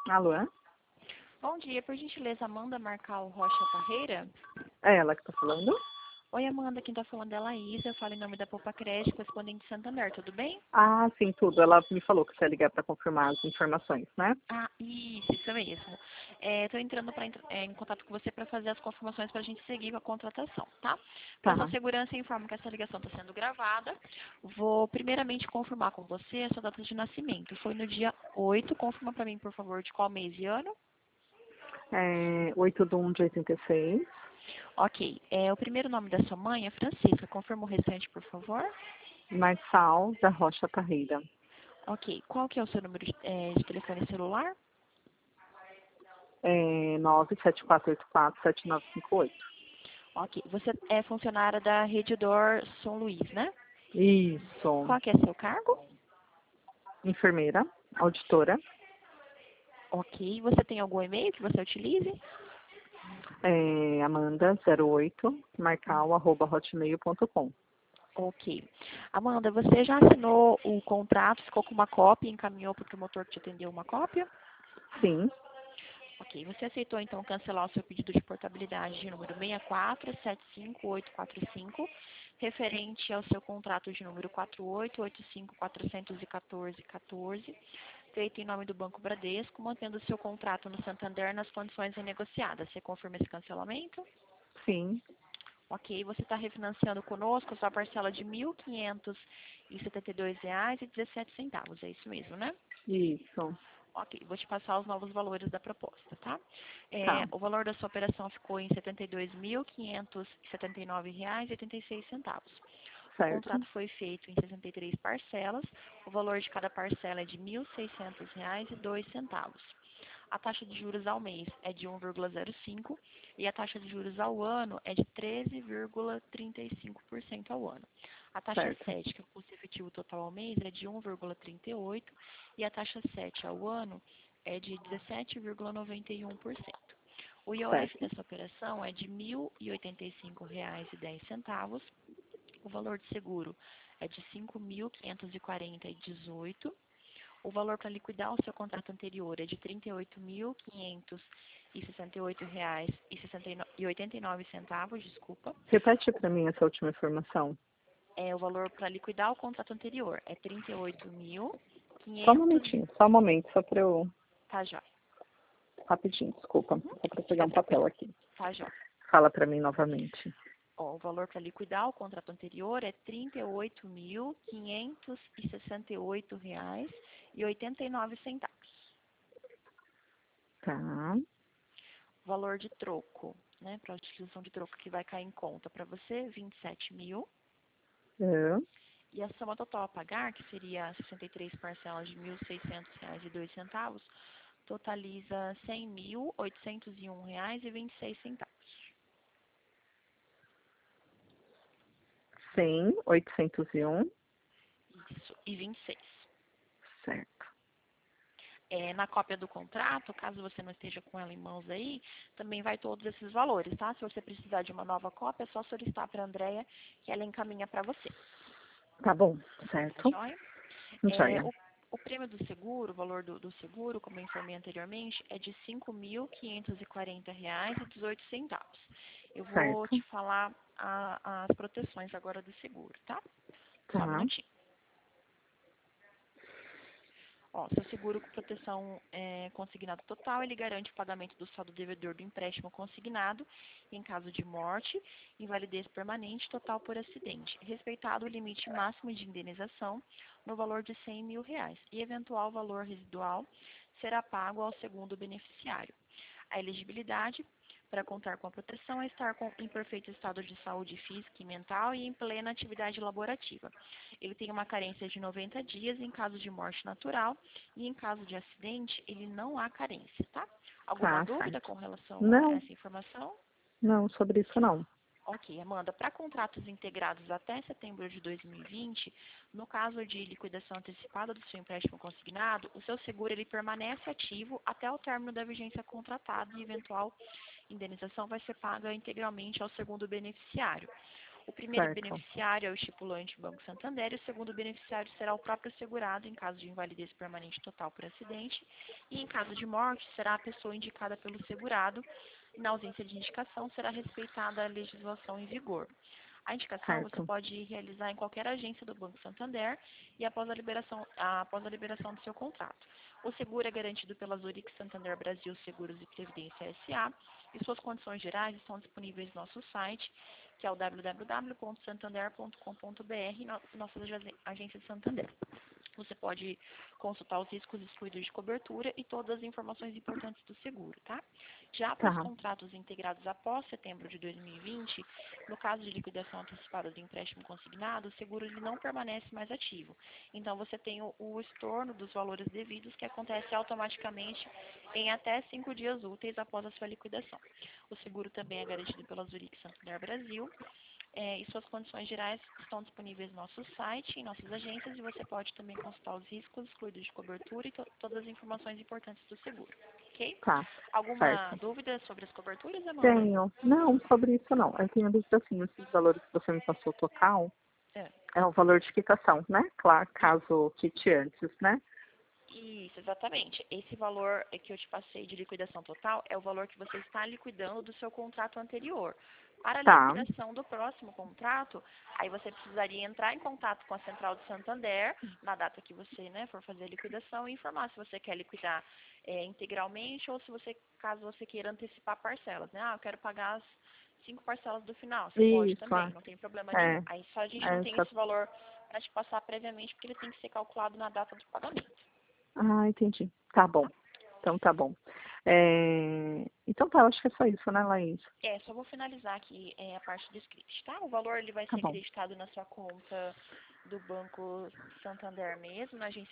Alô? Bom dia, por gentileza, Amanda Marcal Rocha Parreira? É ela que tá falando? Oi, Amanda, quem tá falando é a Laísa, eu falo em nome da Poupa Crédito, correspondente de Santander, tudo bem? Ah, sim, tudo. Ela me falou que você ia ligar para confirmar as informações, né? Ah, isso mesmo. Estou entrando em contato com você para fazer as confirmações para a gente seguir com a contratação, tá? Para sua Tá. segurança, informo que essa ligação está sendo gravada. Vou primeiramente confirmar com você a sua data de nascimento. Foi no dia 8. Confirma para mim, por favor, de qual mês e ano? 8 de 1 de 86. Ok. O primeiro nome da sua mãe é Francisca. Confirma o restante, por favor. Marçal da Rocha Carreira. Ok. Qual que é o seu número de telefone celular? 974847958. Ok. Você é funcionária da Rede Dor São Luís, né? Isso. Qual que é seu cargo? Enfermeira, auditora. Ok. Você tem algum e-mail que você utilize? Amanda08 marcal@hotmail.com. Ok. Amanda, você já assinou o contrato, ficou com uma cópia e encaminhou para o promotor que te atendeu uma cópia? Sim, Ok. Você aceitou, então, cancelar o seu pedido de portabilidade de número 6475845, referente ao seu contrato de número 488541414, feito em nome do Banco Bradesco, mantendo o seu contrato no Santander nas condições renegociadas. Você confirma esse cancelamento? sim, Ok, você está refinanciando conosco a sua parcela de R$ 1.572,17. É isso mesmo, né? isso. Ok, vou te passar os novos valores da proposta, tá? Tá, O valor da sua operação ficou em R$ 72.579,86. O certo, contrato foi feito em 63 parcelas. O valor de cada parcela é de R$ 1.600,02. A taxa de juros ao mês é de 1,05 e a taxa de juros ao ano é de 13,35% ao ano. A taxa certo, 7, que é o custo efetivo total ao mês, é de 1,38 e a taxa 7 ao ano é de 17,91%. O IOF certo, dessa operação é de R$ 1.085,10. O valor de seguro é de R$ 5.540,18. O valor para liquidar o seu contrato anterior é de R$ 38.568,89, desculpa. Repete para mim essa última informação. O valor para liquidar o contrato anterior é 38.500. Só um momento, só para eu... Tá jóia. Rapidinho, desculpa, só para pegar Fica um papel tranquila. aqui. Tá jóia. Fala para mim novamente. O valor para liquidar o contrato anterior é R$ 38.568,89. Tá. O valor de troco, né, para a utilização de troco que vai cair em conta para você, 27 mil. É, E a soma total a pagar, que seria 63 parcelas de R$ 1.600,02, totaliza R$ 100.801,26. 100, 801. Isso, e 26. Certo. Na cópia do contrato, caso você não esteja com ela em mãos aí, também vai todos esses valores, tá? Se você precisar de uma nova cópia, é só solicitar para a Andrea, que ela encaminha para você. Tá bom, Tá certo. joia? Joia. O prêmio do seguro, o valor do seguro, como eu informei anteriormente, é de R$ 5.540,18. Eu vou Certo. te falar as proteções agora do seguro, tá? Só um Tá. minutinho. Seu seguro com proteção consignado total, ele garante o pagamento do saldo devedor do empréstimo consignado em caso de morte, invalidez permanente total por acidente, respeitado o limite máximo de indenização no valor de R$ 100 mil e eventual valor residual será pago ao segundo beneficiário. A elegibilidade para contar com a proteção é estar em perfeito estado de saúde física e mental e em plena atividade laborativa. Ele tem uma carência de 90 dias em caso de morte natural e em caso de acidente ele não há carência, tá? Alguma Tá, dúvida certo. com relação a Não, essa informação? não, sobre isso não. Ok, Amanda, para contratos integrados até setembro de 2020, no caso de liquidação antecipada do seu empréstimo consignado, o seu seguro ele permanece ativo até o término da vigência contratada e eventual indenização vai ser paga integralmente ao segundo beneficiário. O primeiro Certo. beneficiário é o estipulante Banco Santander e o segundo beneficiário será o próprio segurado em caso de invalidez permanente total por acidente e em caso de morte será a pessoa indicada pelo segurado e na ausência de indicação será respeitada a legislação em vigor. A indicação você Certo. pode realizar em qualquer agência do Banco Santander e após a liberação do seu contrato. O seguro é garantido pela Zurich Santander Brasil Seguros e Previdência S.A. e suas condições gerais estão disponíveis no nosso site, que é o www.santander.com.br e nossas agências de Santander. Você pode consultar os riscos excluídos de cobertura e todas as informações importantes do seguro, tá? Já para os Tá. contratos integrados após setembro de 2020, no caso de liquidação antecipada do empréstimo consignado, o seguro ele não permanece mais ativo. Então, você tem o estorno dos valores devidos que acontece automaticamente em até 5 dias úteis após a sua liquidação. O seguro também é garantido pela Zurich Santander Brasil. E suas condições gerais estão disponíveis no nosso site, em nossas agências, e você pode também consultar os riscos excluídos de cobertura e todas as informações importantes do seguro, ok? Tá. Alguma Certo. dúvida sobre as coberturas, Amanda? Tenho. Não, sobre isso não. Eu tenho dúvida assim, esses valores que você me passou total É. é o valor de quitação, né? Claro, caso quite antes, né? Isso, exatamente. Esse valor que eu te passei de liquidação total é o valor que você está liquidando do seu contrato anterior. Para a Tá. liquidação do próximo contrato, aí você precisaria entrar em contato com a Central de Santander na data que você for fazer a liquidação e informar se você quer liquidar integralmente ou se você, caso você queira antecipar parcelas, né? Eu quero pagar as 5 parcelas do final. Você pode Isso, também, não tem problema é. nenhum. Aí só a gente não tem Essa... esse valor para te passar previamente porque ele tem que ser calculado na data do pagamento. Ah, entendi. Tá bom. Então tá bom. Então tá, acho que é só isso, né, Laís? Só vou finalizar aqui a parte do script, tá? O valor ele vai Tá ser bom. creditado na sua conta do Banco Santander mesmo, na agência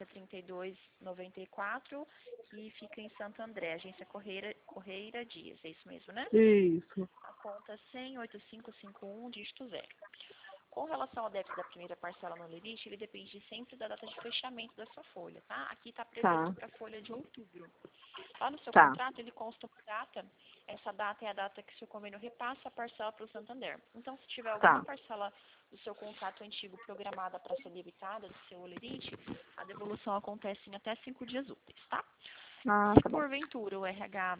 3294, que fica em Santo André, agência Correira Dias, é isso mesmo, né? Isso. A conta 1008551, dígito 0. Com relação ao débito da primeira parcela no limite, ele depende sempre da data de fechamento da sua folha, tá? Aqui está previsto Tá. para a folha de outubro. Lá no seu Tá. contrato, ele consta uma data, essa data é a data que o seu convênio repassa a parcela para o Santander. Então, se tiver alguma Tá. parcela do seu contrato antigo programada para ser debitada do seu olerite, a devolução acontece em até 5 dias úteis, tá? Ah, Se tá bom. porventura o RH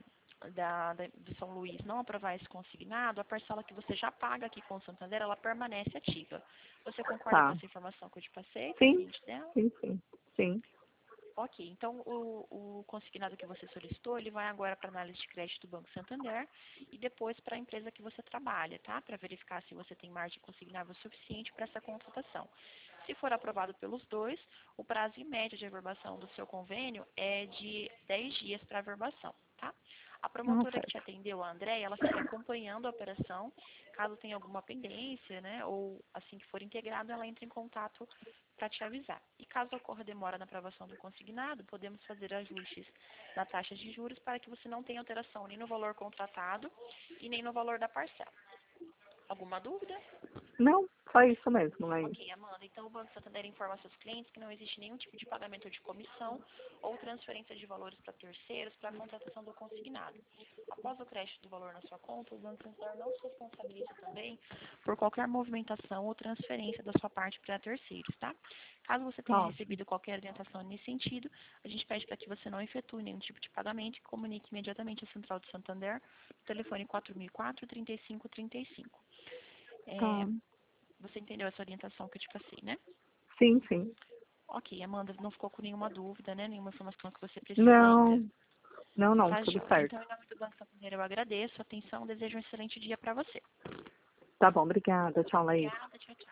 de São Luís não aprovar esse consignado, a parcela que você já paga aqui com o Santander, ela permanece ativa. Você concorda com Tá. essa informação que eu te passei? Está Sim, ciente dela? sim, sim. Sim. Ok, então o consignado que você solicitou, ele vai agora para a análise de crédito do Banco Santander e depois para a empresa que você trabalha, tá? Para verificar se você tem margem consignável suficiente para essa contratação. Se for aprovado pelos dois, o prazo em média de averbação do seu convênio é de 10 dias para averbação, tá? A Ah, promotora que te certo. atendeu, a Andréia, ela fica acompanhando a operação. Caso tenha alguma pendência, né, ou assim que for integrado, ela entra em contato para te avisar. E caso ocorra demora na aprovação do consignado, podemos fazer ajustes na taxa de juros para que você não tenha alteração nem no valor contratado e nem no valor da parcela. Alguma dúvida? Não, só isso mesmo, Laís. Ok, Amanda. Então, o Banco Santander informa seus clientes que não existe nenhum tipo de pagamento de comissão ou transferência de valores para terceiros para a contratação do consignado. Após o crédito do valor na sua conta, o Banco Santander não se responsabiliza também por qualquer movimentação ou transferência da sua parte para terceiros, tá? Caso você tenha Tá ótimo. recebido qualquer orientação nesse sentido, a gente pede para que você não efetue nenhum tipo de pagamento e comunique imediatamente à Central de Santander no telefone 4004-3535. Tá. Você entendeu essa orientação que eu te passei, né? Sim, sim. Ok, Amanda, não ficou com nenhuma dúvida, né? Nenhuma informação que você precisa ainda. Não, não, Tá, tudo joia. certo. Então, em nome do Banco Santander, eu agradeço a atenção, desejo um excelente dia para você. Tá bom, obrigada. Tchau, Laís. Obrigada, tchau, tchau.